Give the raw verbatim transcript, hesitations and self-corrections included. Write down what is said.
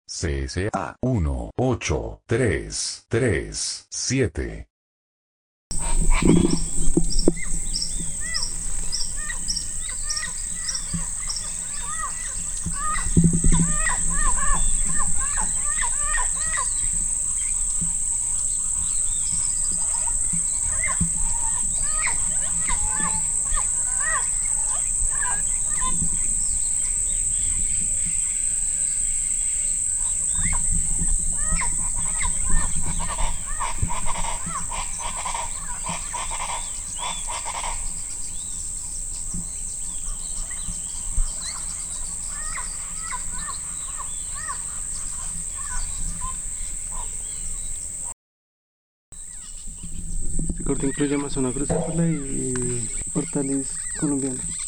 C S A uno ocho tres tres siete. Este corte incluye Amazona crucífera y hortalizas colombianas.